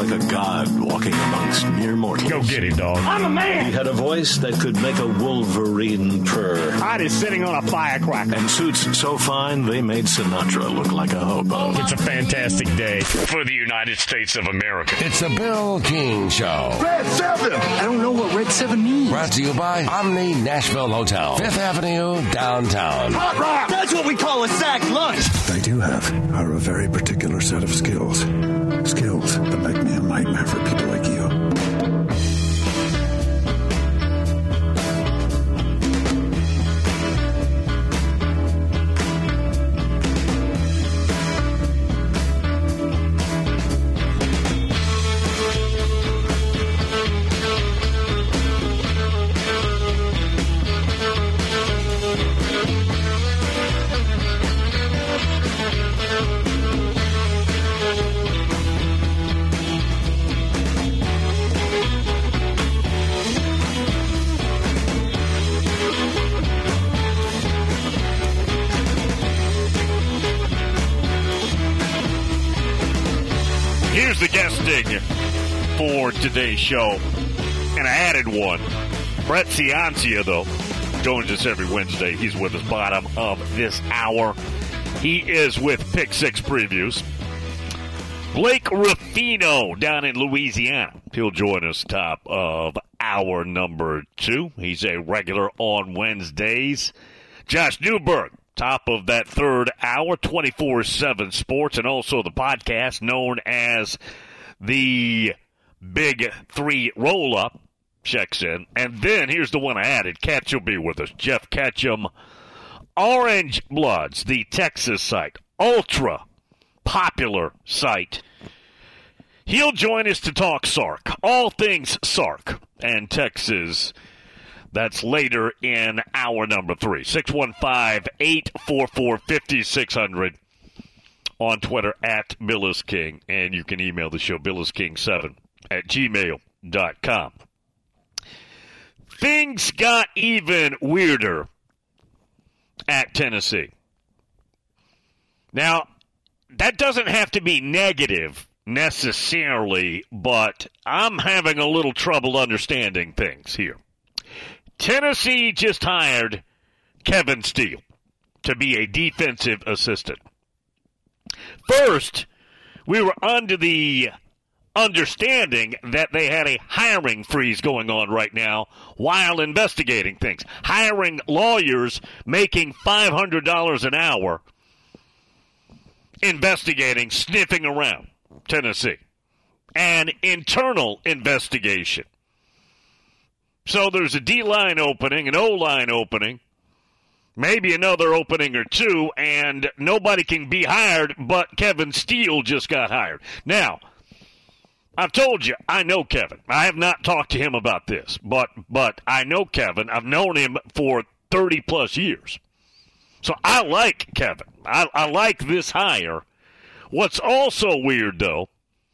like a god walking amongst mere mortals. Go get him, dog. I'm a man. He had a voice that could make a wolverine purr. Heart is sitting on a firecracker. And suits so fine, they made Sinatra look like a hobo. It's a fantastic day for the United States of America. It's the Bill King Show. Red 7. I don't know what Red 7 means. Brought to you by Omni Nashville Hotel, 5th Avenue, downtown. Hot rock. That's what we call a sack lunch. I do have are a very particular set of skills. Skills that make me a nightmare for people like you. Here's the guesting for today's show, and I added one. Brett Ciancia, though, joins us every Wednesday. He's with us bottom of this hour. He is with Pick 6 Previews. Blake Ruffino down in Louisiana. He'll join us top of hour number 2. He's a regular on Wednesdays. Josh Newberg, top of that third hour, 24/7 Sports, and also the podcast known as the Big 3 Roll-Up, checks in. And then here's the one I added. Ketchum will be with us. Jeff Ketchum. Orange Bloods, the Texas site, ultra popular site. He'll join us to talk Sark, all things Sark and Texas. That's later in hour number 3. 615-844-5600 on Twitter at BillisKing. And you can email the show, BillisKing7@gmail.com. Things got even weirder at Tennessee. Now, that doesn't have to be negative necessarily, but I'm having a little trouble understanding things here. Tennessee just hired Kevin Steele to be a defensive assistant. First, we were under the understanding that they had a hiring freeze going on right now while investigating things. Hiring lawyers making $500 an hour, investigating, sniffing around Tennessee. An internal investigation. So there's a D-line opening, an O-line opening, maybe another opening or two, and nobody can be hired, but Kevin Steele just got hired. Now, I've told you, I know Kevin. I have not talked to him about this, but I know Kevin. I've known him for 30-plus years. So I like Kevin. I like this hire. What's also weird, though,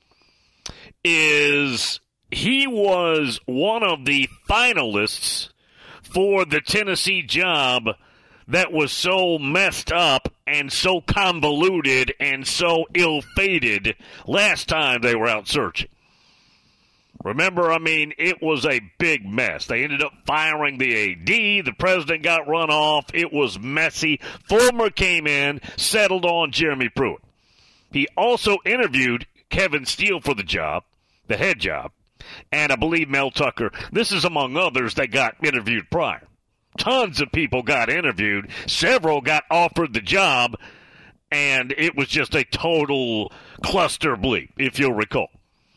is he was one of the finalists for the Tennessee job that was so messed up and so convoluted and so ill-fated last time they were out searching. Remember, it was a big mess. They ended up firing the AD. The president got run off. It was messy. Fulmer came in, settled on Jeremy Pruitt. He also interviewed Kevin Steele for the job, the head job, and I believe Mel Tucker. This is among others that got interviewed prior. Tons of people got interviewed. Several got offered the job, and it was just a total cluster bleep, if you'll recall.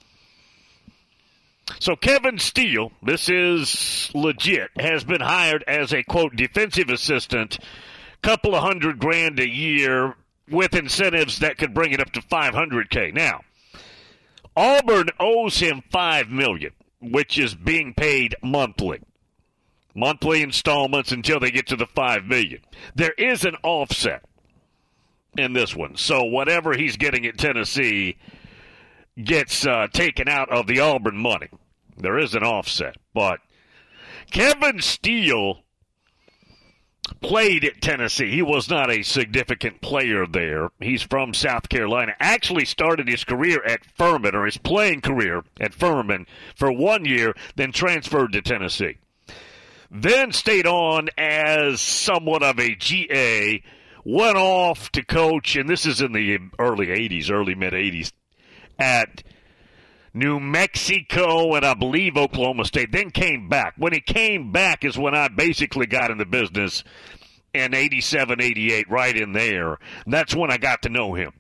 So Kevin Steele, this is legit, has been hired as a, quote, defensive assistant, couple of $100,000 a year with incentives that could bring it up to $500K. Now, Auburn owes him $5 million, which is being paid monthly. Monthly installments until they get to the $5 million. There is an offset in this one. So whatever he's getting at Tennessee gets taken out of the Auburn money. There is an offset. But Kevin Steele played at Tennessee. He was not a significant player there. He's from South Carolina. Actually started his career at Furman, or his playing career at Furman, for 1 year, then transferred to Tennessee. Then stayed on as somewhat of a GA, went off to coach, and this is in the early mid-'80s, at New Mexico and I believe Oklahoma State, then came back. When he came back is when I basically got in the business in 87, 88, right in there. That's when I got to know him.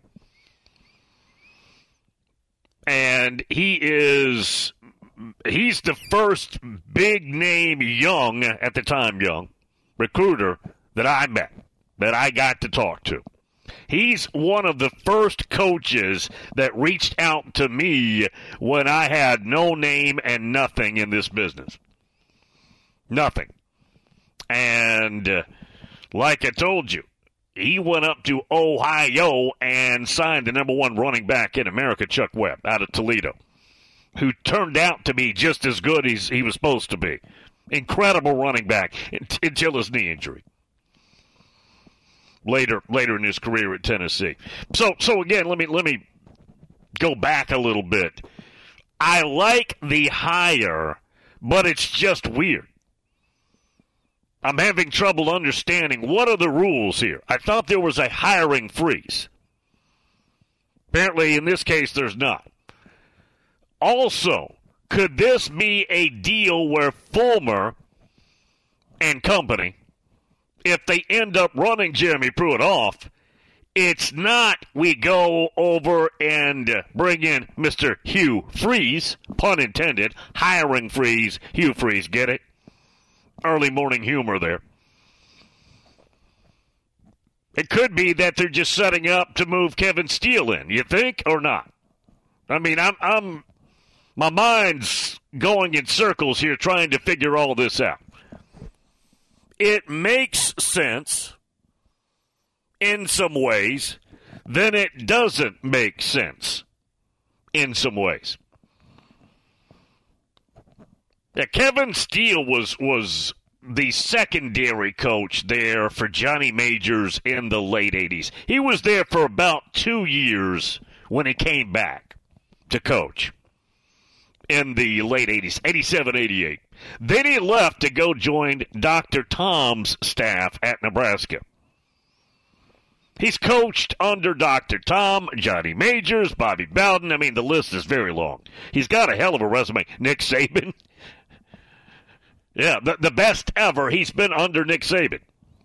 And he's the first big-name young, at the time young, recruiter that I met, that I got to talk to. He's one of the first coaches that reached out to me when I had no name and nothing in this business. Nothing. And like I told you, he went up to Ohio and signed the number one running back in America, Chuck Webb, out of Toledo, who turned out to be just as good as he was supposed to be. Incredible running back until his knee injury. Later in his career at Tennessee. So again, let me go back a little bit. I like the hire, but it's just weird. I'm having trouble understanding what are the rules here. I thought there was a hiring freeze. Apparently, in this case, there's not. Also, could this be a deal where Fulmer and company, if they end up running Jeremy Pruitt off, it's not we go over and bring in Mr. Hugh Freeze, pun intended, hiring freeze, Hugh Freeze, get it? Early morning humor there. It could be that they're just setting up to move Kevin Steele in, you think, or not? I mean, my mind's going in circles here trying to figure all this out. It makes sense in some ways, then it doesn't make sense in some ways. Yeah, Kevin Steele was the secondary coach there for Johnny Majors in the late 80s. He was there for about 2 years when he came back to coach in the late 80s, 87, 88. Then he left to go join Dr. Tom's staff at Nebraska. He's coached under Dr. Tom, Johnny Majors, Bobby Bowden. I mean, the list is very long. He's got a hell of a resume. Nick Saban. Yeah, the best ever. He's been under Nick Saban.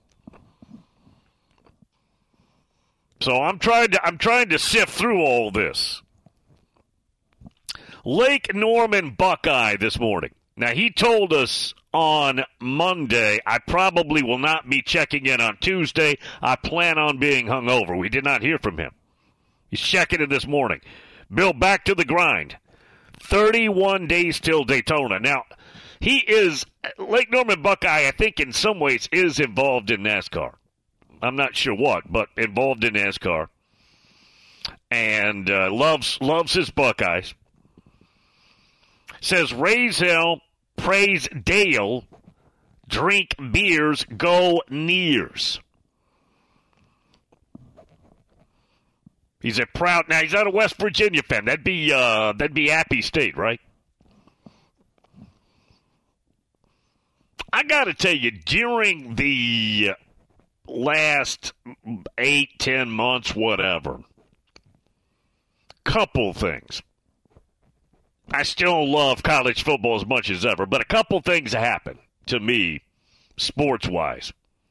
So I'm trying to sift through all this. Lake Norman Buckeye this morning. Now, he told us on Monday, I probably will not be checking in on Tuesday. I plan on being hungover. We did not hear from him. He's checking in this morning. Bill, back to the grind. 31 days till Daytona. Now, he is, Lake Norman Buckeye, I think in some ways is involved in NASCAR. I'm not sure what, but involved in NASCAR. And loves his Buckeyes. Says, raise hell, praise Dale, drink beers, go Nears. He's a proud, now he's not a West Virginia fan. That'd be Appy State, right? I got to tell you, during the last 8-10 months, whatever, couple things. I still love college football as much as ever, but a couple things happen to me, sports-wise.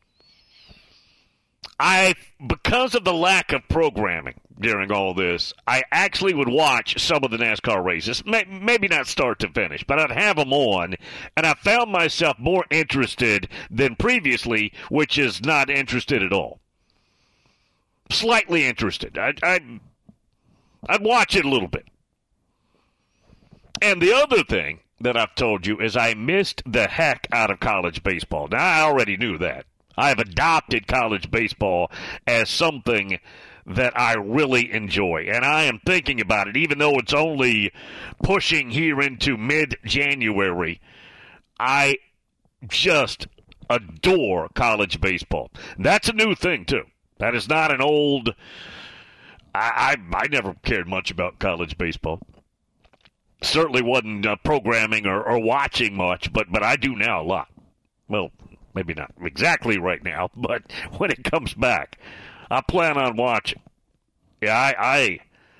Because of the lack of programming during all this, I actually would watch some of the NASCAR races, maybe not start to finish, but I'd have them on, and I found myself more interested than previously, which is not interested at all. Slightly interested. I'd watch it a little bit. And the other thing that I've told you is I missed the heck out of college baseball. Now, I already knew that. I have adopted college baseball as something that I really enjoy. And I am thinking about it, even though it's only pushing here into mid-January. I just adore college baseball. That's a new thing, too. That is not an old... I never cared much about college baseball. Certainly wasn't programming or watching much, but I do now a lot. Well, maybe not exactly right now, but when it comes back, I plan on watching. Yeah,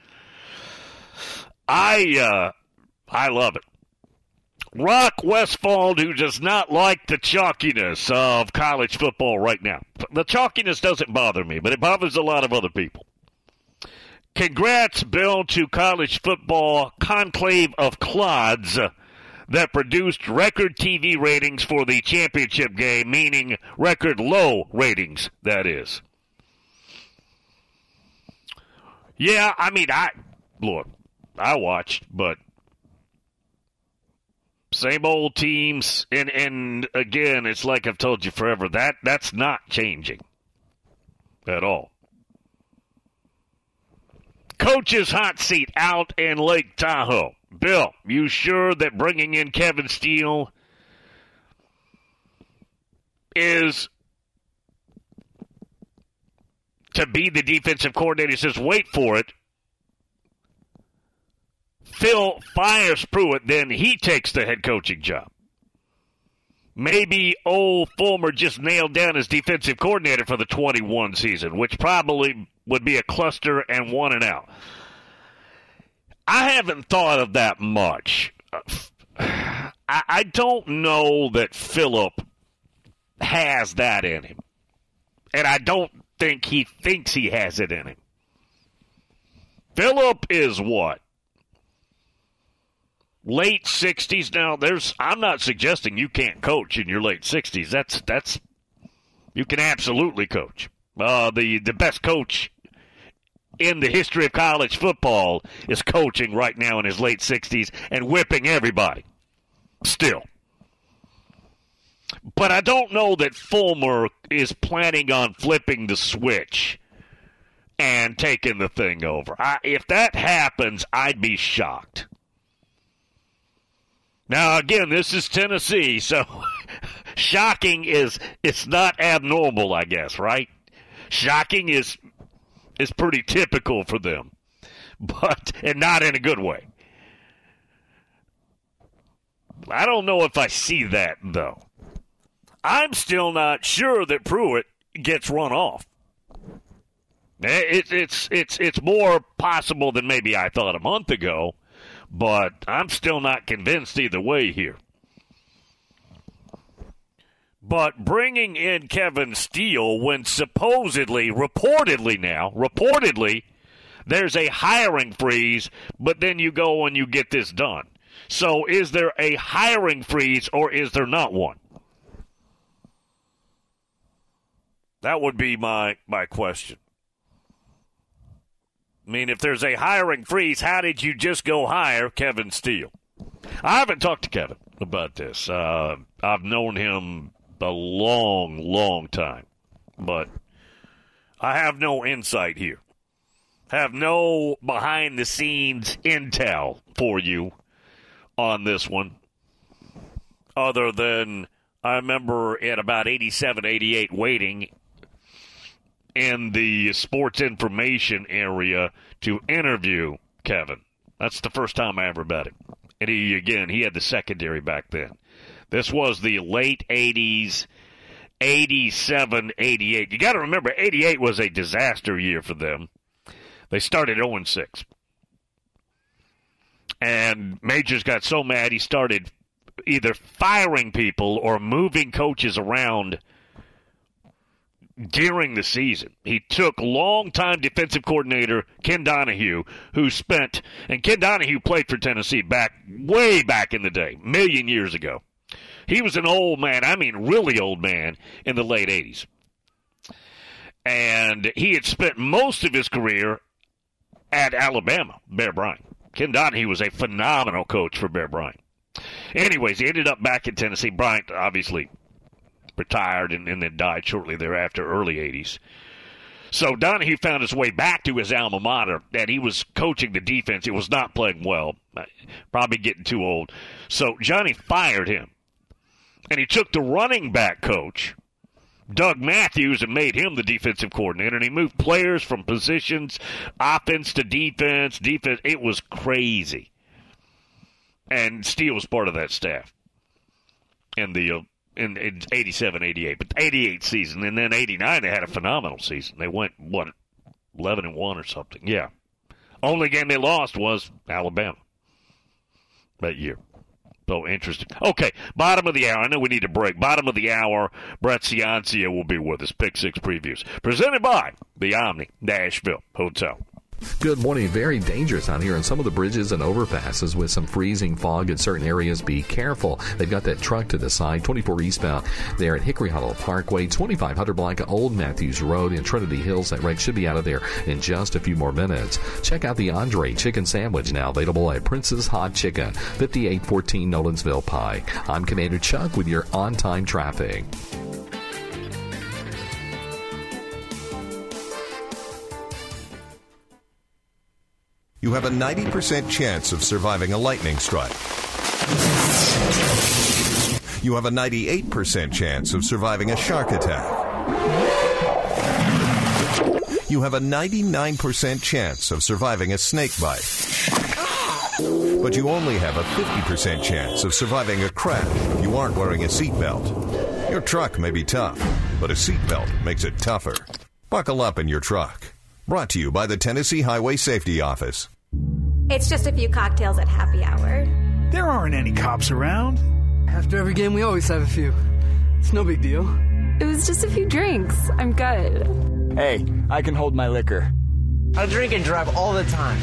I love it. Rock Westfall, who does not like the chalkiness of college football right now. The chalkiness doesn't bother me, but it bothers a lot of other people. Congrats, Bill, to college football conclave of clods that produced record TV ratings for the championship game, meaning record low ratings, that is. Yeah, I mean, I watched, but same old teams, and again, it's like I've told you forever, that's not changing at all. Coach's hot seat out in Lake Tahoe. Bill, you sure that bringing in Kevin Steele is to be the defensive coordinator? He says, wait for it. Phil fires Pruitt, then he takes the head coaching job. Maybe old Fulmer just nailed down his defensive coordinator for the 21 season, which probably would be a cluster and 1 and out. I haven't thought of that much. I don't know that Phillip has that in him. And I don't think he thinks he has it in him. Phillip is what? Late 60s now. I'm not suggesting you can't coach in your late 60s. That's you can absolutely coach. The best coach in the history of college football is coaching right now in his late 60s and whipping everybody. Still. But I don't know that Fulmer is planning on flipping the switch and taking the thing over. If that happens, I'd be shocked. Now, again, this is Tennessee, so shocking it's not abnormal, I guess, right? Shocking is pretty typical for them, and not in a good way. I don't know if I see that, though. I'm still not sure that Pruitt gets run off. It's more possible than maybe I thought a month ago, but I'm still not convinced either way here. But bringing in Kevin Steele when reportedly, there's a hiring freeze, but then you go and you get this done. So is there a hiring freeze or is there not one? That would be my question. I mean, if there's a hiring freeze, how did you just go hire Kevin Steele? I haven't talked to Kevin about this. I've known him a long, long time. But I have no insight here. Have no behind-the-scenes intel for you on this one. Other than I remember at about 87, 88 waiting in the sports information area to interview Kevin. That's the first time I ever met him. And he had the secondary back then. This was the late 80s, 87, 88. You got to remember, 88 was a disaster year for them. They started 0-6. And Majors got so mad he started either firing people or moving coaches around during the season. He took longtime defensive coordinator Ken Donahue, and Ken Donahue played for Tennessee way back in the day, a million years ago. He was an old man, I mean really old man, in the late 80s. And he had spent most of his career at Alabama, Bear Bryant. Ken Donahue was a phenomenal coach for Bear Bryant. Anyways, he ended up back in Tennessee. Bryant obviously retired and then died shortly thereafter, early 80s. So Donahue found his way back to his alma mater, and he was coaching the defense. It was not playing well, probably getting too old. So Johnny fired him. And he took the running back coach, Doug Matthews, and made him the defensive coordinator. And he moved players from positions, offense to defense. It was crazy. And Steele was part of that staff in 87, 88. But the 88 season, and then 89, they had a phenomenal season. They went, 11-1 or something. Yeah. Only game they lost was Alabama that year. So interesting. Okay, bottom of the hour. I know we need a break. Bottom of the hour, Brett Ciancia will be with us. Pick Six Previews. Presented by the Omni Nashville Hotel. Good morning. Very dangerous out here on some of the bridges and overpasses with some freezing fog in certain areas. Be careful. They've got that truck to the side, 24 eastbound there at Hickory Hollow Parkway, 2500 block of Old Matthews Road in Trinity Hills. That wreck should be out of there in just a few more minutes. Check out the Andre Chicken Sandwich, now available at Prince's Hot Chicken, 5814 Nolensville Pike. I'm Commander Chuck with your on-time traffic. You have a 90% chance of surviving a lightning strike. You have a 98% chance of surviving a shark attack. You have a 99% chance of surviving a snake bite. But you only have a 50% chance of surviving a crash if you aren't wearing a seatbelt. Your truck may be tough, but a seatbelt makes it tougher. Buckle up in your truck. Brought to you by the Tennessee Highway Safety Office. It's just a few cocktails at happy hour. There aren't any cops around. After every game, we always have a few. It's no big deal. It was just a few drinks. I'm good. Hey, I can hold my liquor. I drink and drive all the time.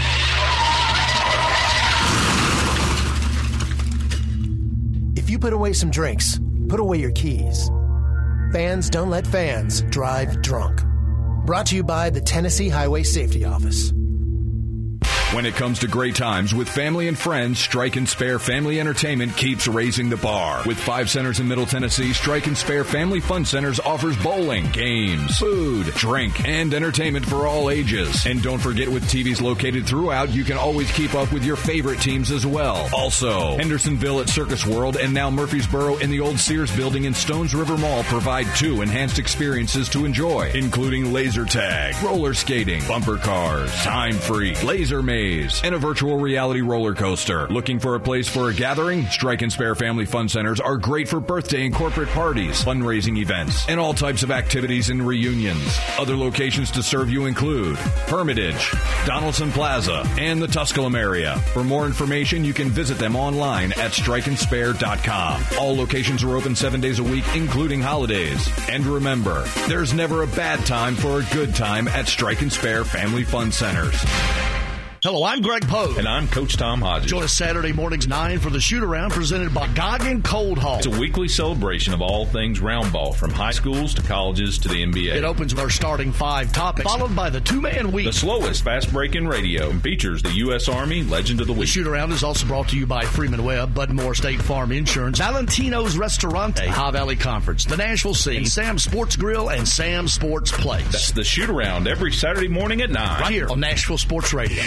If you put away some drinks, put away your keys. Fans don't let fans drive drunk. Brought to you by the Tennessee Highway Safety Office. When it comes to great times with family and friends, Strike and Spare Family Entertainment keeps raising the bar. With 5 centers in Middle Tennessee, Strike and Spare Family Fun Centers offers bowling, games, food, drink, and entertainment for all ages. And don't forget, with TVs located throughout, you can always keep up with your favorite teams as well. Also, Hendersonville at Circus World and now Murfreesboro in the old Sears building in Stones River Mall provide 2 enhanced experiences to enjoy, including laser tag, roller skating, bumper cars, time freak, laser maze, and a virtual reality roller coaster. Looking for a place for a gathering? Strike and Spare Family Fun Centers are great for birthday and corporate parties, fundraising events, and all types of activities and reunions. Other locations to serve you include Hermitage, Donaldson Plaza, and the Tusculum area. For more information, you can visit them online at strikeandspare.com. All locations are open 7 days a week, including holidays. And remember, there's never a bad time for a good time at Strike and Spare Family Fun Centers. Hello, I'm Greg Poe. And I'm Coach Tom Hodges. Join us Saturday mornings 9 for the shoot-around presented by Goggin Cold Haul. It's a weekly celebration of all things round ball, from high schools to colleges to the NBA. It opens with our starting 5 topics, followed by the 2-man week. The slowest fast break in radio, and features the U.S. Army Legend of the Week. The shoot-around is also brought to you by Freeman Webb, Bud Moore State Farm Insurance, Valentino's Restaurante, High Valley Conference, the Nashville Scene, Sam's Sports Grill, and Sam's Sports Place. That's the shoot-around every Saturday morning at 9. Right here on Nashville Sports Radio.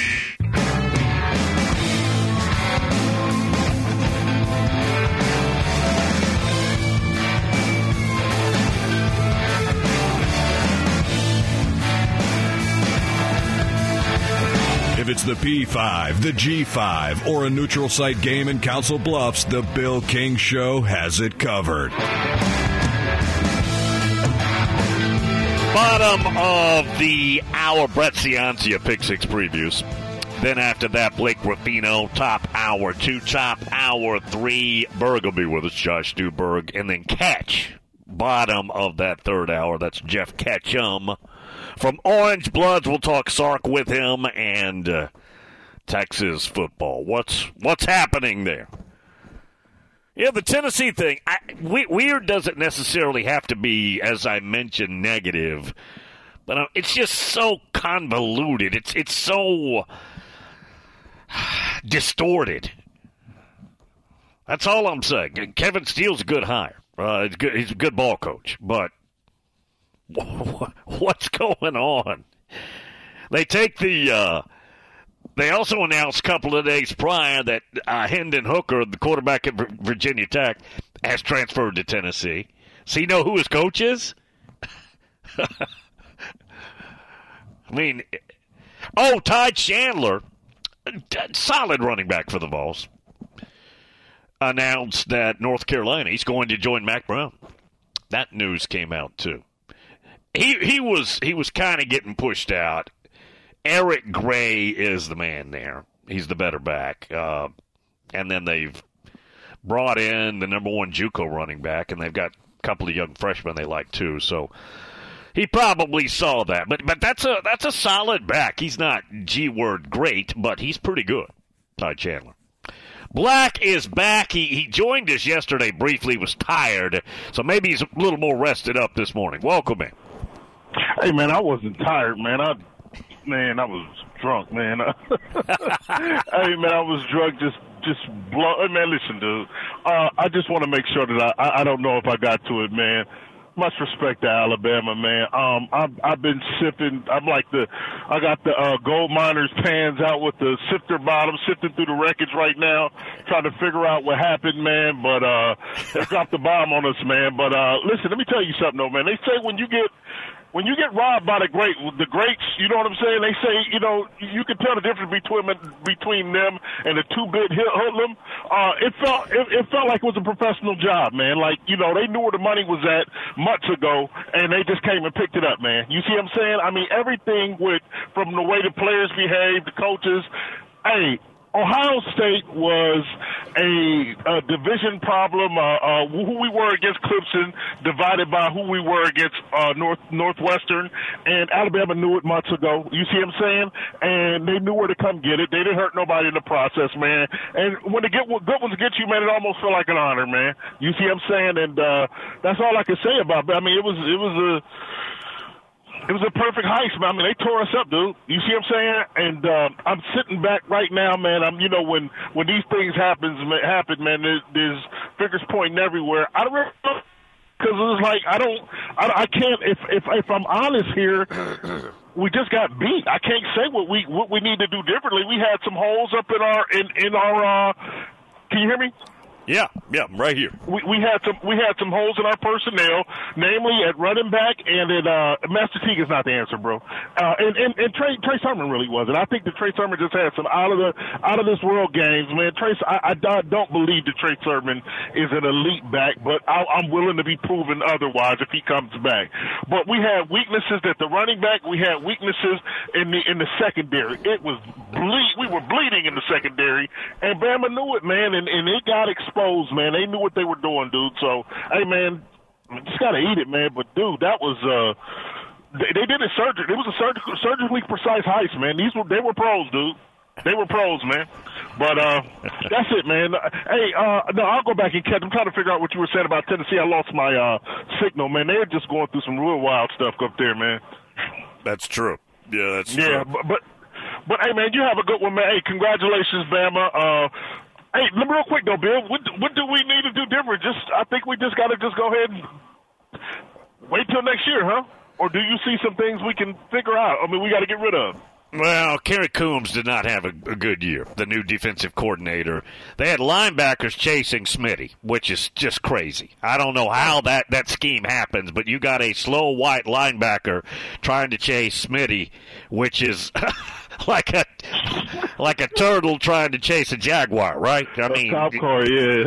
If it's the P5, the G5, or a neutral site game in Council Bluffs, the Bill King Show has it covered. Bottom of the hour, Brett Ciancia, Pick Six Previews. Then after that, Blake Ruffino, top hour 2, top hour 3. Berg will be with us, Josh Newberg. And then Catch, bottom of that third hour. That's Jeff Ketchum. From Orange Bloods, we'll talk Sark with him and Texas football. What's happening there? Yeah, the Tennessee thing. Weird doesn't necessarily have to be, as I mentioned, negative, but it's just so convoluted. It's so distorted. That's all I'm saying. Kevin Steele's a good hire. He's a good ball coach, but what's going on? They take the They also announced a couple of days prior that Hendon Hooker, the quarterback at Virginia Tech, has transferred to Tennessee. So you know who his coach is? I mean, Ty Chandler, solid running back for the Vols, announced that North Carolina, he's going to join Mack Brown. That news came out too. He was kind of getting pushed out. Eric Gray is the man there. He's the better back. And then they've brought in the number one JUCO running back, and they've got a couple of young freshmen they like too. So he probably saw that. But that's a solid back. He's not G-word great, but he's pretty good, Ty Chandler. Black is back. He joined us yesterday briefly, was tired, so maybe he's a little more rested up this morning. Welcome in. Hey, man, I wasn't tired, man. I was drunk, man. Hey, man, I was drunk, just blow. Hey, man, listen, dude. I just want to make sure that I don't know if I got to it, man. Much respect to Alabama, man. I've been sipping. I got the gold miners pans out with the sifter bottom, sifting through the wreckage right now, trying to figure out what happened, man. But they dropped the bomb on us, man. But listen, let me tell you something, though, man. They say when you get robbed by the greats, you know what I'm saying? They say, you can tell the difference between them and the two-bit hoodlum. It felt like it was a professional job, man. Like, they knew where the money was at months ago, and they just came and picked it up, man. You see what I'm saying? I mean, everything from the way the players behaved, the coaches. Hey, Ohio State was a division problem. Who we were against Clemson divided by who we were against Northwestern, and Alabama knew it months ago. You see what I'm saying? And they knew where to come get it. They didn't hurt nobody in the process, man. And when they get good ones get you, man, it almost felt like an honor, man. You see what I'm saying? And that's all I can say about it. I mean, it was a perfect heist, man. I mean, they tore us up, dude. You see what I'm saying? And I'm sitting back right now, man. When these things happen, man, there's fingers pointing everywhere. I don't really know, because it's like I can't. If I'm honest here, we just got beat. I can't say what we need to do differently. We had some holes up in our. Can you hear me? Yeah, I'm right here. We had some holes in our personnel, namely at running back and at Master Teague is not the answer, bro. And Trey Sermon really wasn't. I think that Trey Sermon just had some out of this world games, man. I don't believe that Trey Sermon is an elite back, but I'm willing to be proven otherwise if he comes back. But we had weaknesses at the running back. We had weaknesses in the secondary. We were bleeding in the secondary, and Bama knew it, man, and it got exposed. Man, they knew what they were doing, dude. So, hey, man, just gotta eat it, man. But, dude, that was they did a surgery. It was a surgically precise heist, man. They were pros, dude. They were pros, man. But that's it, man. Hey, no, I'll go back and catch. I'm trying to figure out what you were saying about Tennessee. I lost my signal, man. They're just going through some real wild stuff up there, man. That's true. Yeah, that's true. Yeah, but hey, man, you have a good one, man. Hey, congratulations, Bama. Hey, real quick though, Bill. What do we need to do different? I think we just got to go ahead and wait till next year, huh? Or do you see some things we can figure out? I mean, we got to get rid of. Well, Kerry Coombs did not have a good year, the new defensive coordinator. They had linebackers chasing Smitty, which is just crazy. I don't know how that scheme happens, but you got a slow white linebacker trying to chase Smitty, which is like a turtle trying to chase a jaguar, right? I mean, cop car, yeah.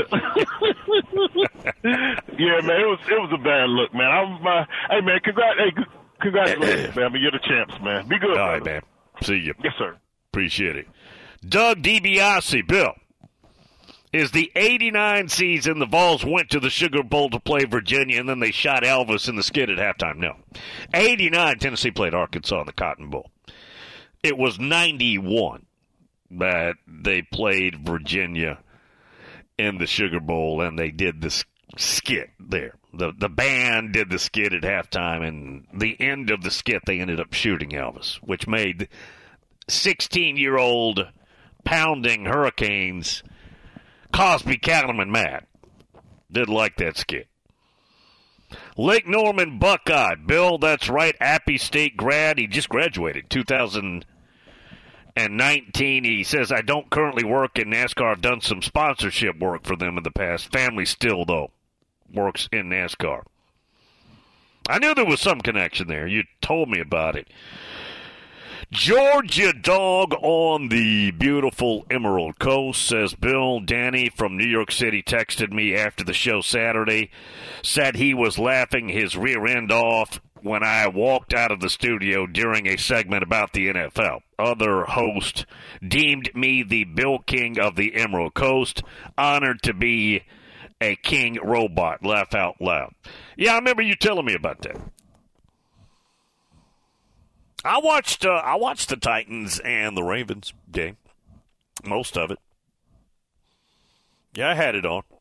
Yeah, man, it was a bad look, man. Hey, man, congratulations, man. You're the champs, man. Be good, all right, man. See you. Yes, sir. Appreciate it. Doug DiBiase, Bill. Is the 89 season the Vols went to the Sugar Bowl to play Virginia, and then they shot Elvis in the skid at halftime? No. 89, Tennessee played Arkansas in the Cotton Bowl. It was 91 that they played Virginia in the Sugar Bowl, and they did the skit there. The band did the skit at halftime, and the end of the skit, they ended up shooting Elvis, which made 16-year-old pounding Hurricanes Cosby Cattleman mad. Didn't like that skit. Lake Norman Buckeye. Bill, that's right, Appy State grad. He just graduated 2000. And 19, he says, I don't currently work in NASCAR. I've done some sponsorship work for them in the past. Family still, though, works in NASCAR. I knew there was some connection there. You told me about it. Georgia dog on the beautiful Emerald Coast, says Bill. Danny from New York City texted me after the show Saturday, said he was laughing his rear end off when I walked out of the studio during a segment about the NFL. Other host deemed me the Bill King of the Emerald Coast, honored to be a king robot. Laugh out loud. Yeah, I remember you telling me about that. I watched the Titans and the Ravens game, most of it. Yeah, I had it on.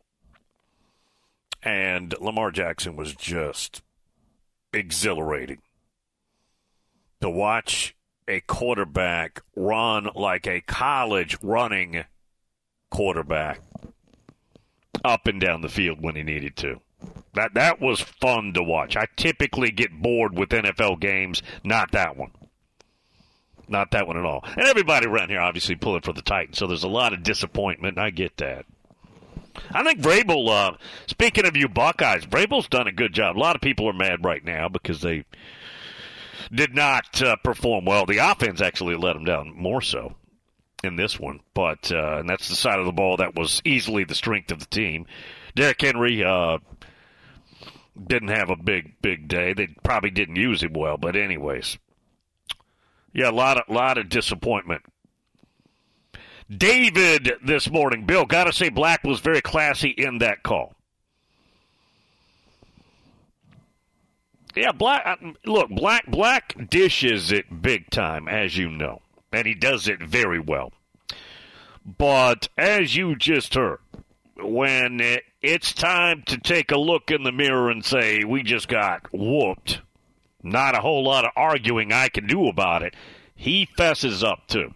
And Lamar Jackson was just exhilarating. To watch a quarterback run like a college running quarterback up and down the field when he needed to. That was fun to watch. I typically get bored with NFL games, not that one. Not that one at all. And everybody around here obviously pulling for the Titans, so there's a lot of disappointment, and I get that. I think Vrabel, speaking of you Buckeyes, Vrabel's done a good job. A lot of people are mad right now because they did not perform well. The offense actually let them down more so in this one. But and that's the side of the ball that was easily the strength of the team. Derrick Henry didn't have a big day. They probably didn't use him well. But anyways, yeah, a lot of disappointment. David this morning, Bill, got to say Black was very classy in that call. Yeah, Black dishes it big time, as you know, and he does it very well. But as you just heard, when it's time to take a look in the mirror and say, we just got whooped, not a whole lot of arguing I can do about it, he fesses up too.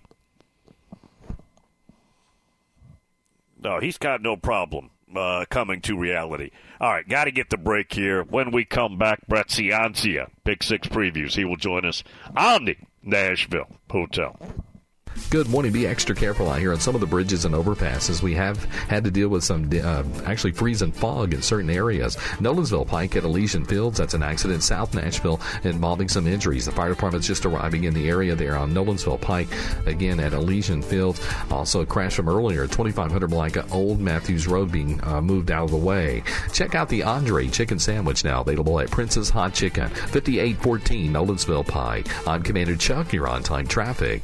No, he's got no problem coming to reality. All right, got to get the break here. When we come back, Brett Ciancia, Big Six Previews. He will join us on the Nashville Hotel. Good morning. Be extra careful out here on some of the bridges and overpasses. We have had to deal with some actually freezing fog in certain areas. Nolensville Pike at Elysian Fields. That's an accident. South Nashville involving some injuries. The fire department's just arriving in the area there on Nolensville Pike. Again at Elysian Fields. Also a crash from earlier. 2500 Malika Old Matthews Road being moved out of the way. Check out the Andre Chicken Sandwich now available at Prince's Hot Chicken. 5814 Nolensville Pike. I'm Commander Chuck. You're on time traffic.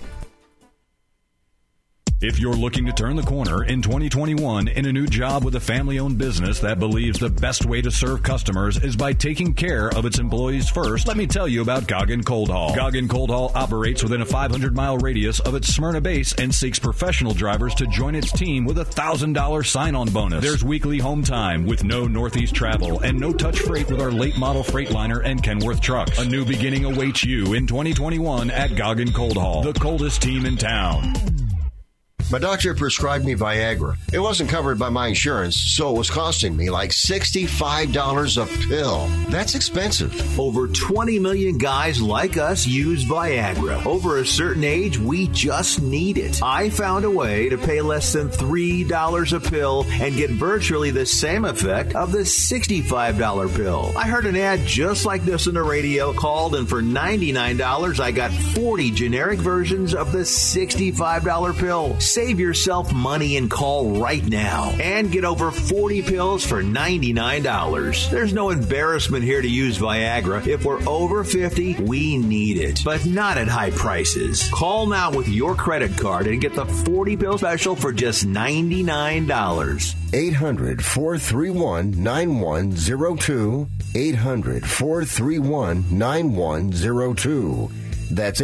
If you're looking to turn the corner in 2021 in a new job with a family-owned business that believes the best way to serve customers is by taking care of its employees first, let me tell you about Goggin Cold Haul. Goggin Cold Haul operates within a 500-mile radius of its Smyrna base and seeks professional drivers to join its team with a $1,000 sign-on bonus. There's weekly home time with no Northeast travel and no touch freight with our late model Freightliner and Kenworth trucks. A new beginning awaits you in 2021 at Goggin Cold Haul, the coldest team in town. My doctor prescribed me Viagra. It wasn't covered by my insurance, so it was costing me like $65 a pill. That's expensive. Over 20 million guys like us use Viagra. Over a certain age, we just need it. I found a way to pay less than $3 a pill and get virtually the same effect of the $65 pill. I heard an ad just like this on the radio, called, and for $99, I got 40 generic versions of the $65 pill. Save yourself money and call right now and get over 40 pills for $99. There's no embarrassment here to use Viagra. If we're over 50, we need it, but not at high prices. Call now with your credit card and get the 40 pill special for just $99. 800-431-9102. 800-431-9102. That's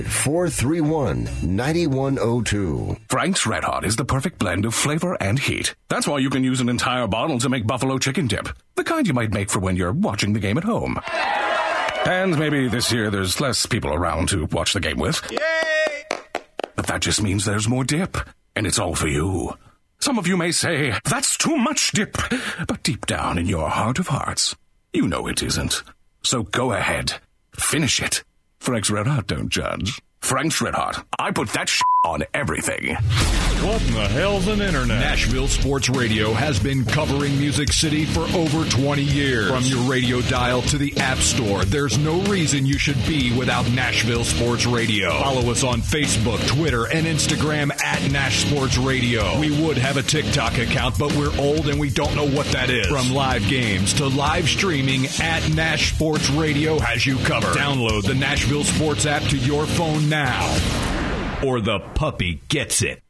800-431-9102. Frank's Red Hot is the perfect blend of flavor and heat. That's why you can use an entire bottle to make buffalo chicken dip, the kind you might make for when you're watching the game at home. And maybe this year there's less people around to watch the game with. Yay! But that just means there's more dip, and it's all for you. Some of you may say, that's too much dip. But deep down in your heart of hearts, you know it isn't. So go ahead. Finish it. Frank's Red Hot don't judge. Frank's Red Hot. I put that on everything. What in the hell's an internet? Nashville Sports Radio has been covering Music City for over 20 years. From your radio dial to the App Store, there's no reason you should be without Nashville Sports Radio. Follow us on Facebook, Twitter, and Instagram at Nash Sports Radio. We would have a TikTok account, but we're old and we don't know what that is. From live games to live streaming, at Nash Sports Radio has you covered. Download the Nashville Sports app to your phone now, or the puppy gets it.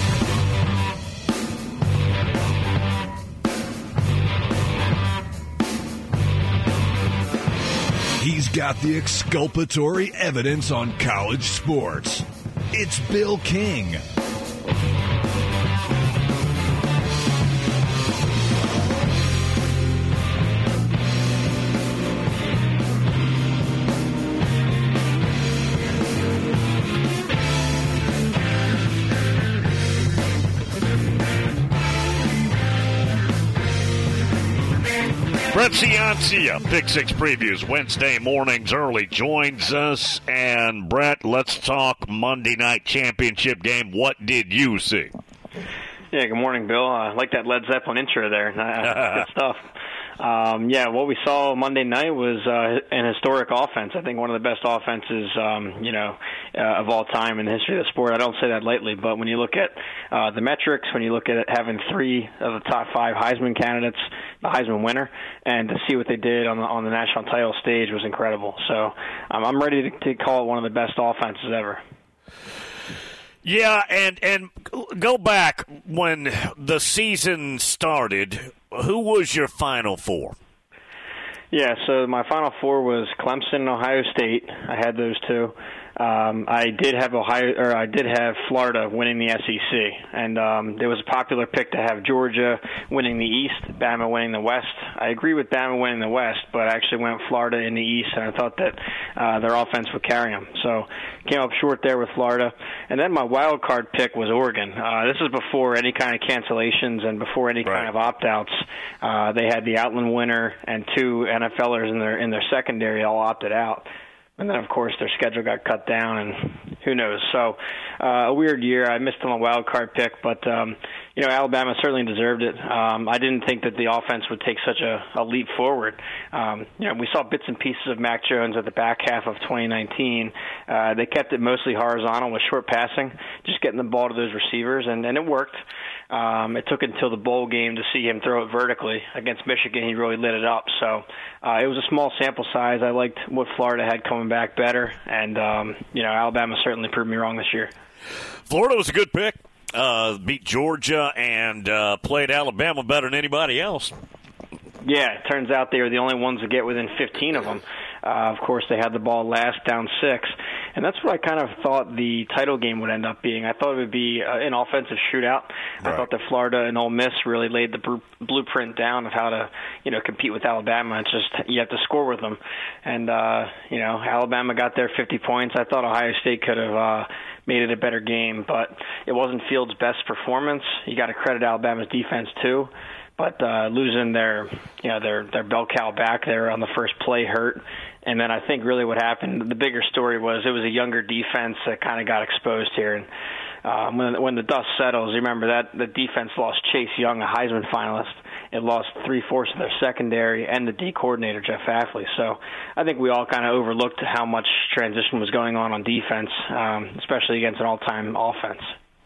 He's got the exculpatory evidence on college sports. It's Bill King. Brett Ciancia, Pick Six Previews, Wednesday mornings early, joins us. And, Brett, let's talk Monday night championship game. What did you see? Yeah, good morning, Bill. I like that Led Zeppelin intro there. Good stuff. What we saw Monday night was an historic offense. I think one of the best offenses, of all time in the history of the sport. I don't say that lightly, but when you look at the metrics, when you look at it, having 3 of the top 5 Heisman candidates, the Heisman winner, and to see what they did on the national title stage was incredible. So I'm ready to call it one of the best offenses ever. Yeah, and go back when the season started. Who was your Final Four? Yeah, so my Final Four was Clemson and Ohio State. I had those two. I did have Florida winning the SEC, and there was a popular pick to have Georgia winning the East, Bama winning the West. I agree with Bama winning the West, but I actually went Florida in the East, and I thought that their offense would carry them. So came up short there with Florida. And then my wild card pick was Oregon. This is before any kind of cancellations and before any kind of opt-outs. They had the Outland winner and 2 NFLers in their secondary all opted out. And then, of course, their schedule got cut down, and who knows. So a weird year. I missed on a wild card pick, but, Alabama certainly deserved it. I didn't think that the offense would take such a leap forward. We saw bits and pieces of Mac Jones at the back half of 2019. They kept it mostly horizontal with short passing, just getting the ball to those receivers, and it worked. It took until the bowl game to see him throw it vertically. Against Michigan, he really lit it up. So it was a small sample size. I liked what Florida had coming back better, and Alabama certainly proved me wrong this year. Florida was a good pick. Beat Georgia and played Alabama better than anybody else. Yeah, it turns out they were the only ones to get within 15 of them. Of course, they had the ball last down 6. And that's what I kind of thought the title game would end up being. I thought it would be an offensive shootout. Right. I thought that Florida and Ole Miss really laid the blueprint down of how to, compete with Alabama. It's just you have to score with them. And, Alabama got their 50 points. I thought Ohio State could have made it a better game, but it wasn't Fields' best performance. You got to credit Alabama's defense, too. But losing their bell cow back there on the first play hurt. And then I think really what happened, the bigger story was it was a younger defense that kind of got exposed here. And when the dust settles, you remember that the defense lost Chase Young, a Heisman finalist. It lost 3/4 of their secondary and the D coordinator, Jeff Hafley. So I think we all kind of overlooked how much transition was going on defense, especially against an all-time offense.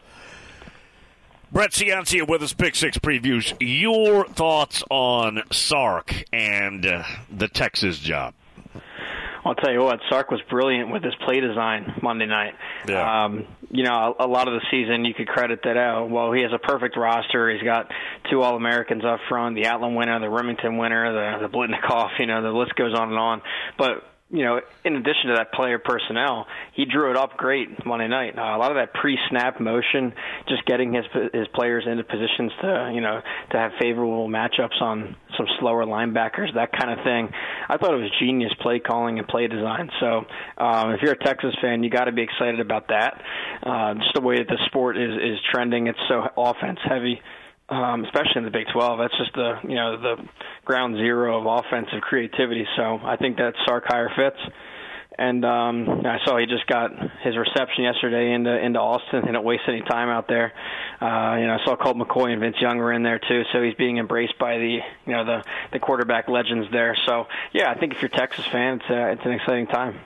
Brett Ciancia with us, Pick Six Previews. Your thoughts on Sark and the Texas job? I'll tell you what, Sark was brilliant with his play design Monday night. Yeah. A lot of the season you could credit that out. Well, he has a perfect roster. He's got 2 All-Americans up front, the Outland winner, the Remington winner, the Blitnikoff, the list goes on and on. But in addition to that player personnel, he drew it up great Monday night. A lot of that pre-snap motion, just getting his players into positions to have favorable matchups on some slower linebackers, that kind of thing. I thought it was genius play calling and play design. So if you're a Texas fan, you got to be excited about that. Just the way that the sport is trending, it's so offense heavy. Especially in the Big 12, that's just the ground zero of offensive creativity. So I think that Sark hire fits, And I saw he just got his reception yesterday into Austin. He didn't waste any time out there. I saw Colt McCoy and Vince Young were in there too, so he's being embraced by the quarterback legends there. So yeah, I think if you're a Texas fan, it's an exciting time.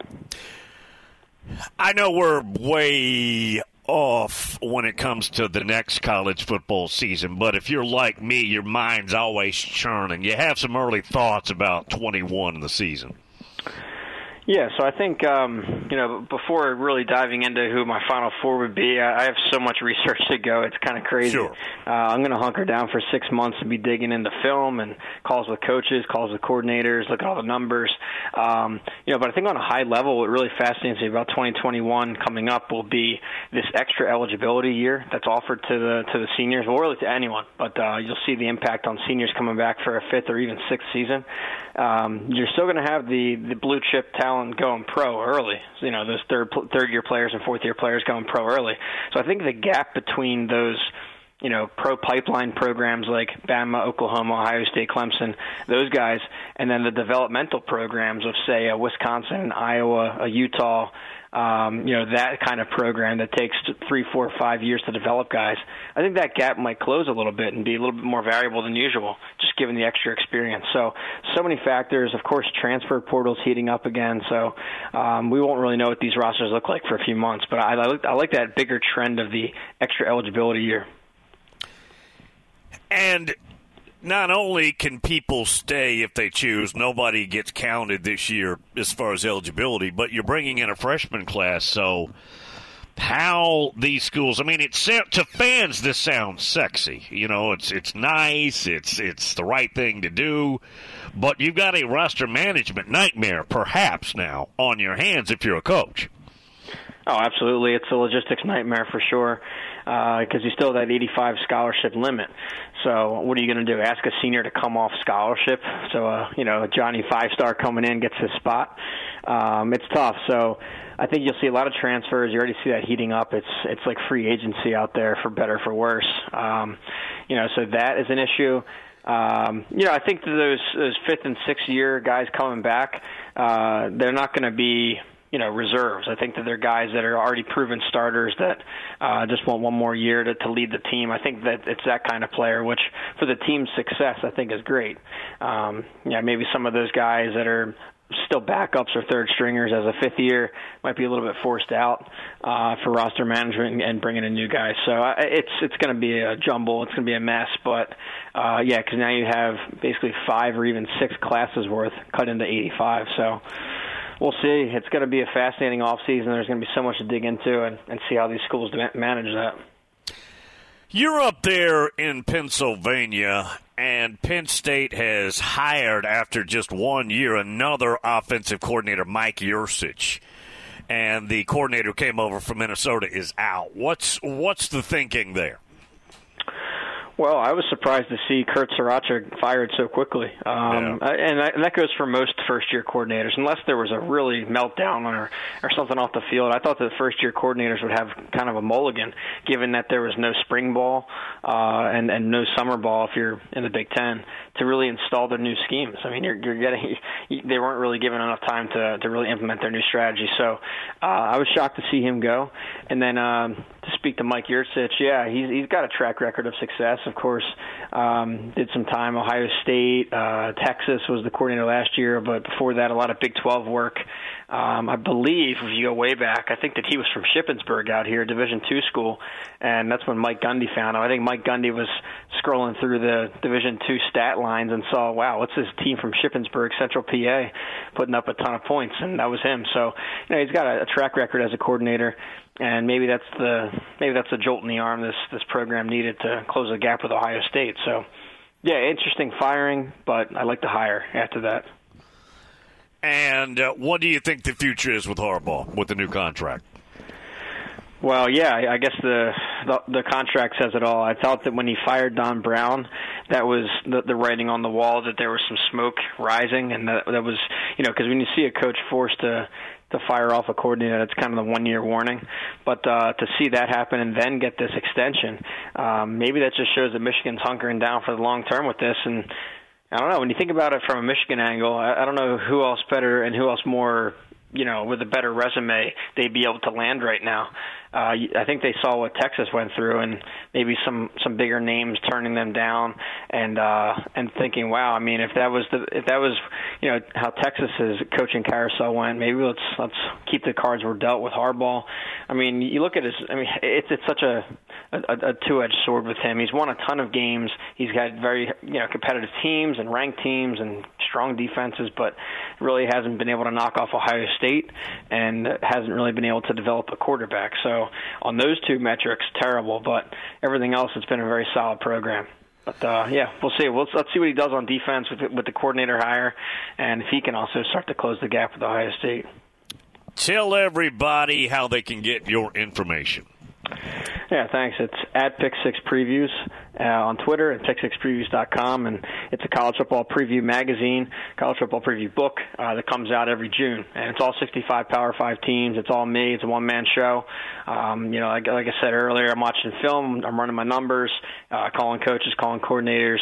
I know we're way off when it comes to the next college football season, but if you're like me, your mind's always churning. You have some early thoughts about 21 in the season. Yeah, so I think, before really diving into who my Final Four would be, I have so much research to go. It's kind of crazy. Sure. I'm going to hunker down for 6 months and be digging into film and calls with coaches, calls with coordinators, look at all the numbers. But I think on a high level, what really fascinates me about 2021 coming up will be this extra eligibility year that's offered to the seniors, well, really to anyone. But you'll see the impact on seniors coming back for a fifth or even sixth season. You're still going to have the blue chip talent going pro early. Those third year players and fourth year players going pro early. So I think the gap between those pro pipeline programs like Bama, Oklahoma, Ohio State, Clemson, those guys, and then the developmental programs of say Wisconsin, Iowa, Utah, that kind of program that takes 3, 4, 5 years to develop guys. I think that gap might close a little bit and be a little bit more variable than usual, just given the extra experience. So many factors. Of course, transfer portal's heating up again, so we won't really know what these rosters look like for a few months. But I like that bigger trend of the extra eligibility year. And not only can people stay if they choose, nobody gets counted this year as far as eligibility, but you're bringing in a freshman class. So how these schools, to fans, this sounds sexy. It's nice. It's the right thing to do. But you've got a roster management nightmare perhaps now on your hands if you're a coach. Oh, absolutely. It's a logistics nightmare for sure because you still have that 85 scholarship limit. So what are you going to do? Ask a senior to come off scholarship? So, Johnny 5-star coming in gets his spot. It's tough. So I think you'll see a lot of transfers. You already see that heating up. It's like free agency out there for better, for worse. So that is an issue. I think that those fifth and sixth year guys coming back, they're not going to be reserves. I think that they're guys that are already proven starters that just want one more year to lead the team. I think that it's that kind of player, which for the team's success, I think is great. Maybe some of those guys that are still backups or third stringers as a fifth year might be a little bit forced out for roster management and bringing in new guys. So it's going to be a jumble. It's going to be a mess. But, because now you have basically 5 or even 6 classes worth cut into 85. So we'll see. It's going to be a fascinating offseason. There's going to be so much to dig into and see how these schools manage that. You're up there in Pennsylvania, and Penn State has hired, after just 1 year, another offensive coordinator, Mike Yurcich. And the coordinator who came over from Minnesota is out. What's the thinking there? Well, I was surprised to see Kurt Sriracha fired so quickly. And that goes for most first-year coordinators, unless there was a really meltdown or something off the field. I thought the first-year coordinators would have kind of a mulligan, given that there was no spring ball and no summer ball if you're in the Big Ten, to really install their new schemes. They weren't really given enough time to really implement their new strategy. So I was shocked to see him go. And then to speak to Mike Yurcich, he's got a track record of success. Of course, did some time Ohio State, Texas was the coordinator last year, but before that, a lot of Big 12 work. I believe, if you go way back, I think that he was from Shippensburg out here, Division II school, and that's when Mike Gundy found him. I think Mike Gundy was scrolling through the Division II stat lines and saw, wow, what's this team from Shippensburg, Central PA, putting up a ton of points, and that was him. So, he's got a track record as a coordinator. And maybe that's the jolt in the arm this program needed to close the gap with Ohio State. So, interesting firing, but I like the hire after that. And what do you think the future is with Harbaugh with the new contract? Well, I guess the contract says it all. I thought that when he fired Don Brown, that was the writing on the wall that there was some smoke rising, and that was because when you see a coach forced to fire off a coordinator, that's kind of the 1 year warning. But to see that happen and then get this extension, maybe that just shows that Michigan's hunkering down for the long term with this. And I don't know, when you think about it from a Michigan angle, I don't know who else better and who else more with a better resume, they'd be able to land right now. I think they saw what Texas went through, and maybe some bigger names turning them down, and thinking, wow, I mean, if that was how Texas's coaching carousel went, maybe let's keep the cards we're dealt with Harbaugh. I mean, you look at it's such a two-edged sword with him. He's won a ton of games. He's got very competitive teams and ranked teams and strong defenses, but really hasn't been able to knock off Ohio State and hasn't really been able to develop a quarterback. So on those two metrics, terrible, but everything else, it's been a very solid program. But, we'll see. Let's see what he does on defense with the coordinator hire, and if he can also start to close the gap with Ohio State. Tell everybody how they can get your information. Yeah, thanks. It's at Pick Six Previews on Twitter and pick6previews.com, and it's a college football preview magazine, college football preview book that comes out every June, and it's all 65 Power 5 teams. It's all me. It's a one-man show. Like I said earlier, I'm watching film. I'm running my numbers, calling coaches, calling coordinators.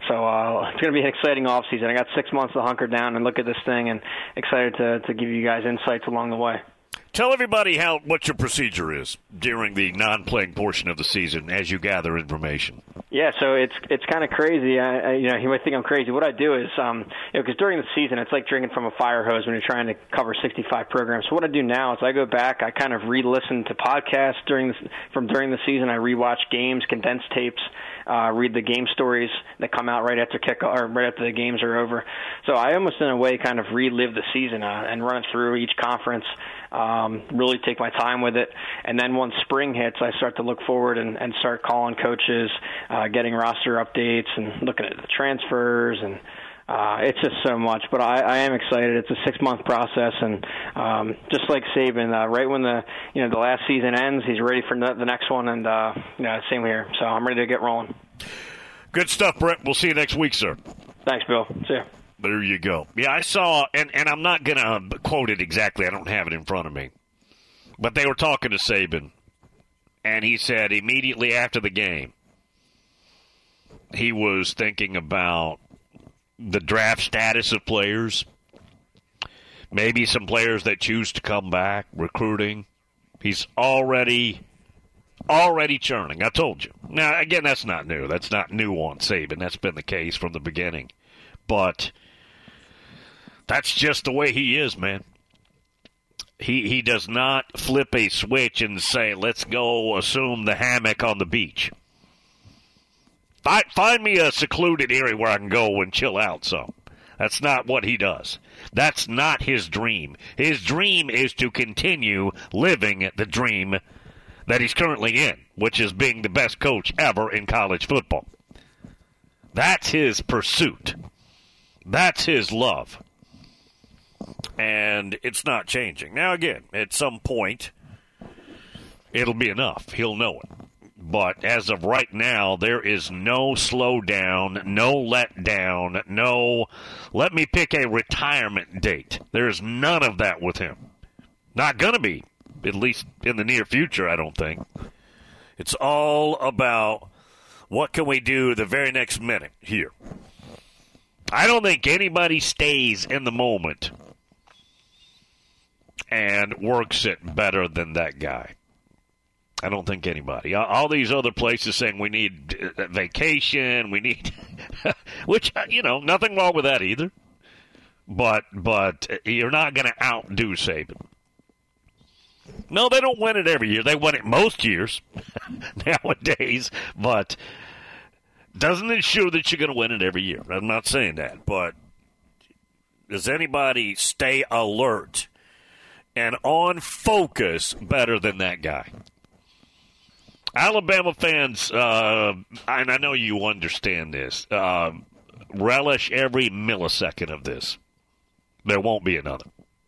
So it's going to be an exciting offseason. I got 6 months to hunker down and look at this thing, and excited to give you guys insights along the way. Tell everybody what your procedure is during the non-playing portion of the season as you gather information. Yeah, so it's kind of crazy. You might think I'm crazy. What I do is, because during the season, it's like drinking from a fire hose when you're trying to cover 65 programs. So what I do now is I go back, I kind of re-listen to podcasts during the season. I rewatch games, condensed tapes, read the game stories that come out right after kickoff or right after the games are over. So I almost, in a way, kind of relive the season and run it through each conference. Really take my time with it, and then once spring hits, I start to look forward and start calling coaches, getting roster updates, and looking at the transfers, and it's just so much. But I am excited. It's a 6-month process, and just like Saban, right when the last season ends, he's ready for the next one, and same here. So I'm ready to get rolling. Good stuff, Brett. We'll see you next week, sir. Thanks, Bill. See ya. There you go. Yeah, I saw, and I'm not going to quote it exactly. I don't have it in front of me. But they were talking to Saban, and he said immediately after the game, he was thinking about the draft status of players, maybe some players that choose to come back, recruiting. He's already churning. I told you. Now, again, that's not new. That's not new on Saban. That's been the case from the beginning. But that's just the way he is, man. He does not flip a switch and say, let's go assume the hammock on the beach. Find me a secluded area where I can go and chill out some. That's not what he does. That's not his dream. His dream is to continue living the dream that he's currently in, which is being the best coach ever in college football. That's his pursuit. That's his love. And it's not changing. Now, again, at some point, it'll be enough. He'll know it. But as of right now, there is no slowdown, no letdown, no let me pick a retirement date. There's none of that with him. Not going to be, at least in the near future, I don't think. It's all about what can we do the very next minute here. I don't think anybody stays in the moment and works it better than that guy. I don't think anybody. All these other places saying we need vacation, we need, which, nothing wrong with that either. But you're not going to outdo Saban. No, they don't win it every year. They win it most years nowadays, but doesn't ensure that you're going to win it every year. I'm not saying that, but does anybody stay alert and on focus better than that guy? Alabama fans, and I know you understand this, relish every millisecond of this. There won't be another.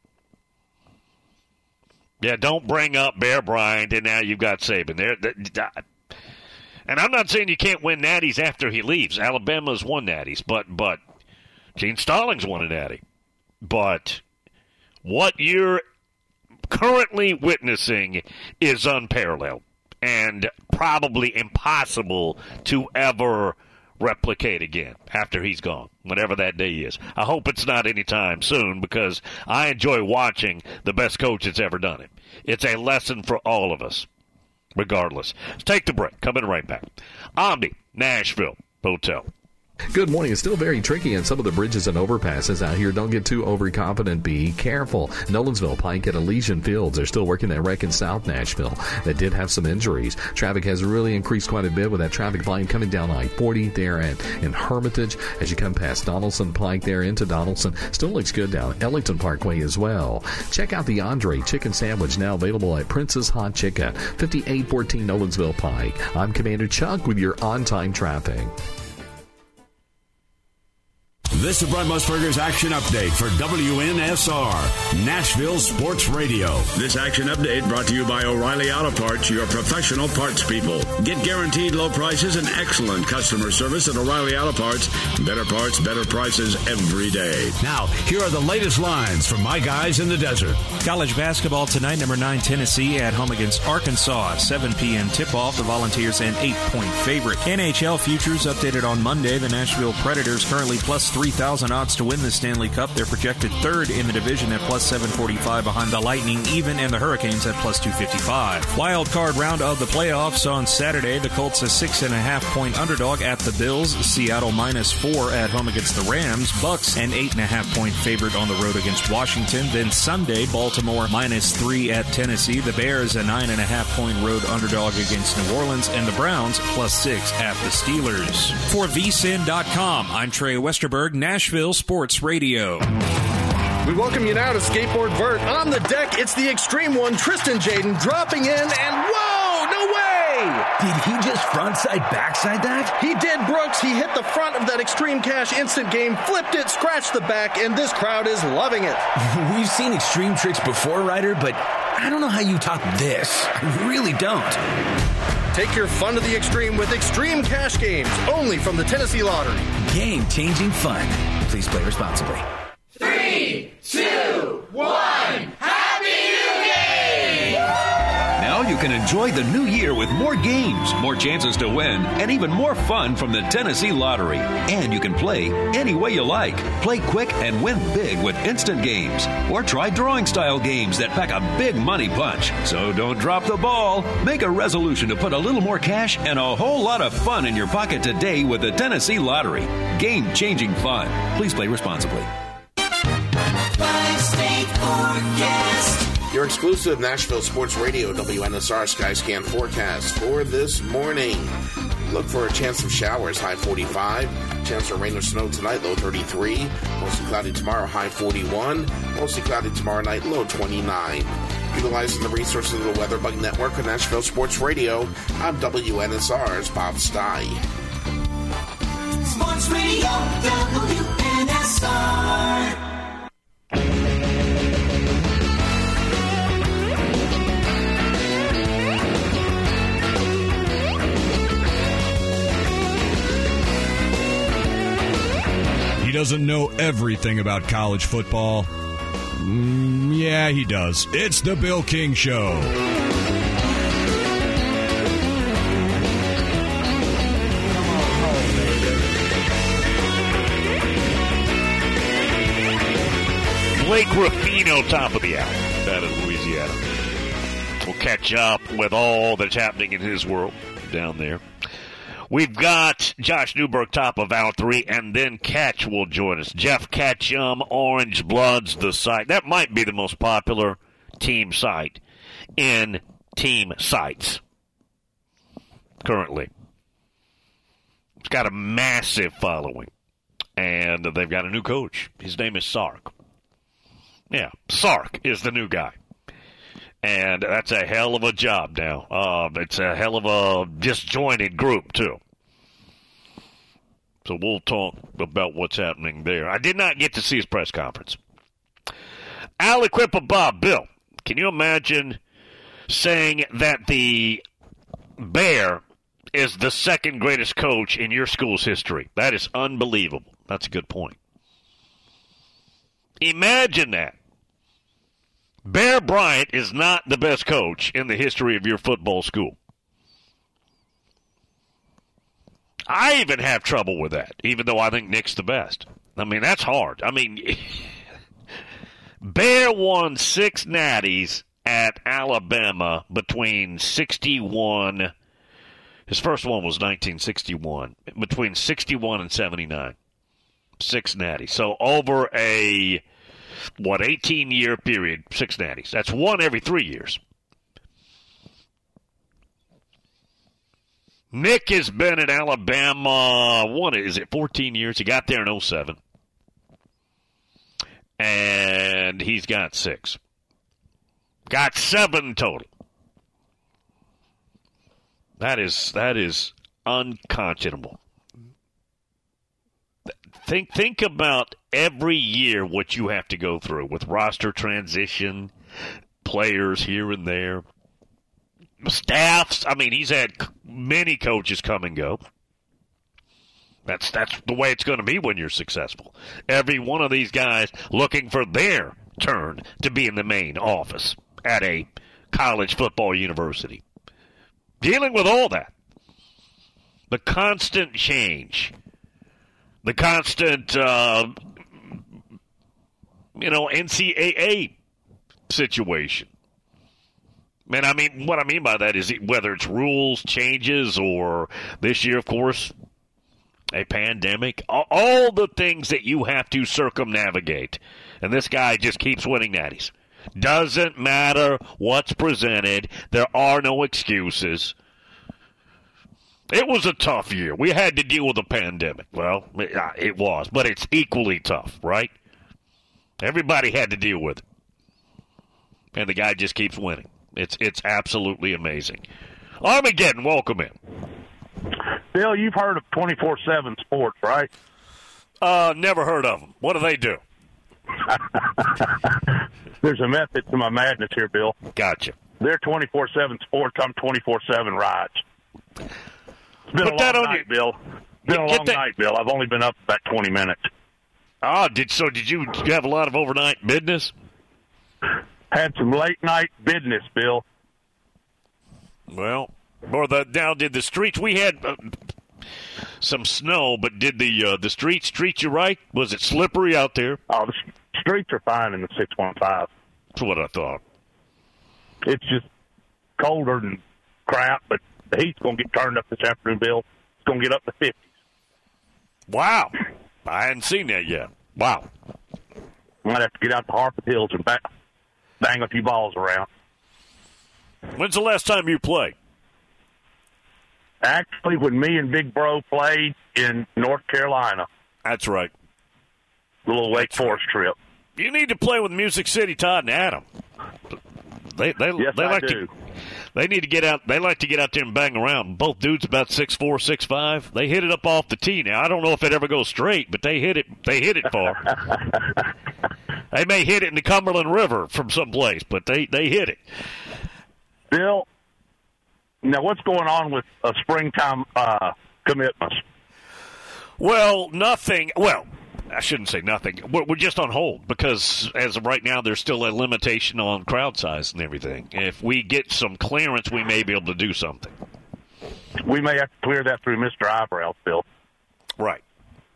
Yeah, don't bring up Bear Bryant, and now you've got Saban there. And I'm not saying you can't win natties after he leaves. Alabama's won natties, but Gene Stallings won a natty. But what you're currently witnessing is unparalleled and probably impossible to ever replicate again after he's gone, whenever that day is. I hope it's not anytime soon because I enjoy watching the best coach that's ever done it. It's a lesson for all of us, regardless. Let's take the break. Coming right back. Omni, Nashville Hotel. Good morning. It's still very tricky on some of the bridges and overpasses out here. Don't get too overconfident. Be careful. Nolensville, Pike, and Elysian Fields are still working that wreck in South Nashville that did have some injuries. Traffic has really increased quite a bit with that traffic volume coming down I-40 there in Hermitage as you come past Donaldson Pike there into Donaldson. Still looks good down Ellington Parkway as well. Check out the Andre Chicken Sandwich now available at Prince's Hot Chicken, 5814 Nolensville Pike. I'm Commander Chuck with your on-time traffic. This is Brent Musburger's Action Update for WNSR, Nashville Sports Radio. This Action Update brought to you by O'Reilly Auto Parts, your professional parts people. Get guaranteed low prices and excellent customer service at O'Reilly Auto Parts. Better parts, better prices every day. Now, here are the latest lines from my guys in the desert. College basketball tonight, number 9 Tennessee at home against Arkansas. 7 p.m. tip-off, the Volunteers an 8-point favorite. NHL futures updated on Monday. The Nashville Predators currently plus 3,000 odds to win the Stanley Cup. They're projected third in the division at plus 745 behind the Lightning, even, and the Hurricanes at plus 255. Wild card round of the playoffs on Saturday. The Colts a 6.5-point underdog at the Bills. Seattle minus 4 at home against the Rams. Bucks an 8.5-point favorite on the road against Washington. Then Sunday, Baltimore minus 3 at Tennessee. The Bears a 9.5-point road underdog against New Orleans. And the Browns plus 6 at the Steelers. For vsin.com, I'm Trey Westerberg, Nashville Sports Radio. We welcome you now to Skateboard Vert. On the deck, it's the Extreme One, Tristan Jaden, dropping in, and whoa, no way! Did he just frontside, backside that? He did, Brooks. He hit the front of that Extreme Cash instant game, flipped it, scratched the back, and this crowd is loving it. We've seen extreme tricks before, Ryder, but I don't know how you top this. I really don't. Take your fun to the extreme with Extreme Cash Games, only from the Tennessee Lottery. Game-changing fun. Please play responsibly. 3, 2, 1, Happy New Year! Now you can enjoy the new year with more games, more chances to win, and even more fun from the Tennessee Lottery. And you can play any way you like. Play quick and win big with instant games. Or try drawing-style games that pack a big money punch. So don't drop the ball. Make a resolution to put a little more cash and a whole lot of fun in your pocket today with the Tennessee Lottery. Game-changing fun. Please play responsibly. Your exclusive Nashville Sports Radio WNSR Skyscan forecast for this morning. Look for a chance of showers, high 45. Chance of rain or snow tonight, low 33. Mostly cloudy tomorrow, high 41. Mostly cloudy tomorrow night, low 29. Utilizing the resources of the WeatherBug Network on Nashville Sports Radio, I'm WNSR's Bob Stye. Sports Radio WNSR. He doesn't know everything about college football. Yeah, he does. It's the Bill King Show. Blake Ruffino, top of the hour, out of Louisiana. We'll catch up with all that's happening in his world down there. We've got Josh Newberg, top of hour 3, and then Catch will join us. Jeff Ketchum, Orange Bloods, the site. That might be the most popular team site in team sites currently. It's got a massive following, and they've got a new coach. His name is Sark. Yeah, Sark is the new guy. And that's a hell of a job now. It's a hell of a disjointed group, too. So we'll talk about what's happening there. I did not get to see his press conference. Al Equipa Bob, Bill, can you imagine saying that the Bear is the second greatest coach in your school's history? That is unbelievable. That's a good point. Imagine that. Bear Bryant is not the best coach in the history of your football school. I even have trouble with that, even though I think Nick's the best. I mean, that's hard. I mean, Bear won 6 natties at Alabama between 61. His first one was 1961. Between 61 and 79. 6 natties. So over a, 18-year period, 6 natties. That's one every 3 years. Nick has been at Alabama, 14 years? He got there in 07. And he's got 6. Got 7 total. That is unconscionable. Think about every year what you have to go through with roster transition, players here and there, staffs. I mean, he's had many coaches come and go. That's the way it's going to be when you're successful. Every one of these guys looking for their turn to be in the main office at a college football university. Dealing with all that. The constant change. The constant, NCAA situation. And I mean, what I mean by that is whether it's rules changes or this year, of course, a pandemic, all the things that you have to circumnavigate. And this guy just keeps winning natties. Doesn't matter what's presented. There are no excuses. It was a tough year. We had to deal with a pandemic. Well, it was, but it's equally tough, right? Everybody had to deal with it. And the guy just keeps winning. It's absolutely amazing. Armageddon, welcome in. Bill, you've heard of 24/7 Sports, right? Never heard of them. What do they do? There's a method to my madness here, Bill. Gotcha. They're 24/7 Sports. I'm 24/7 Rides. It's been Put a that long on night, Bill. Been a long night, Bill. I've only been up about 20 minutes. Did you have a lot of overnight business? Had some late night business, Bill. Well, did the streets? We had some snow, but did the streets treat you right? Was it slippery out there? Oh, the streets are fine in the 615. That's what I thought. It's just colder than crap, but the heat's going to get turned up this afternoon, Bill. It's going to get up to 50s. Wow. I hadn't seen that yet. Wow. Might have to get out to Harpeth Hills and bang a few balls around. When's the last time you played? Actually, when me and Big Bro played in North Carolina. That's right. The little Wake Forest trip. You need to play with Music City Todd and Adam. They like to. They need to get out. They like to get out there and bang around. Both dudes about 6'4", 6'5". They hit it up off the tee. Now I don't know if it ever goes straight, but they hit it. They hit it far. They may hit it in the Cumberland River from someplace, but they hit it. Bill, now what's going on with springtime commitments? Well, nothing. Well, I shouldn't say nothing. We're just on hold because as of right now, there's still a limitation on crowd size and everything. If we get some clearance, we may be able to do something. We may have to clear that through Mr. Eyebrows, Bill. Right.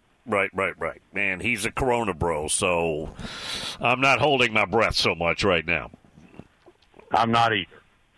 Man, he's a Corona bro, so I'm not holding my breath so much right now. I'm not either.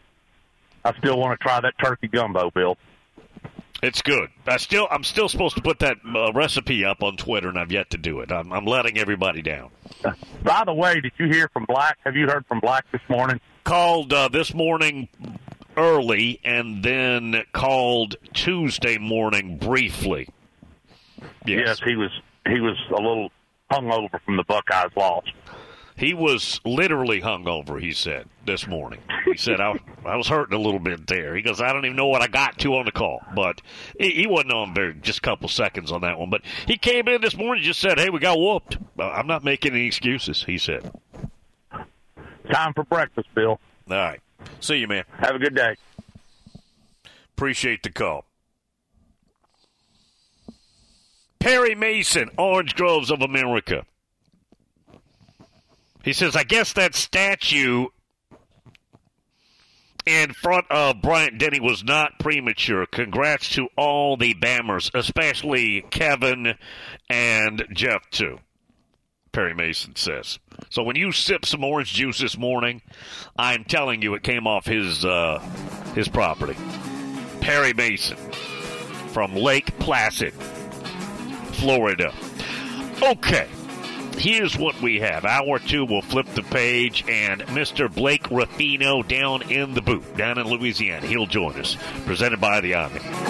I still want to try that turkey gumbo, Bill. It's good. I'm still supposed to put that recipe up on Twitter, and I've yet to do it. I'm letting everybody down. By the way, did you hear from Black? Have you heard from Black this morning? Called this morning early, and then called Tuesday morning briefly. Yes, he was a little hungover from the Buckeyes loss. He was literally hungover, he said, this morning. He said, I was hurting a little bit there. He goes, I don't even know what I got to on the call. But he wasn't on just a couple seconds on that one. But he came in this morning and just said, hey, we got whooped. I'm not making any excuses, he said. Time for breakfast, Bill. All right. See you, man. Have a good day. Appreciate the call. Perry Mason, Orange Groves of America. He says, I guess that statue in front of Bryant Denny was not premature. Congrats to all the Bammers, especially Kevin and Jeff, too. Perry Mason says. So when you sip some orange juice this morning, I'm telling you it came off his property. Perry Mason from Lake Placid, Florida. Okay, here's what we have. Hour 2, we'll flip the page, and Mr. Blake Ruffino down in the booth, down in Louisiana. He'll join us. Presented by the Omni.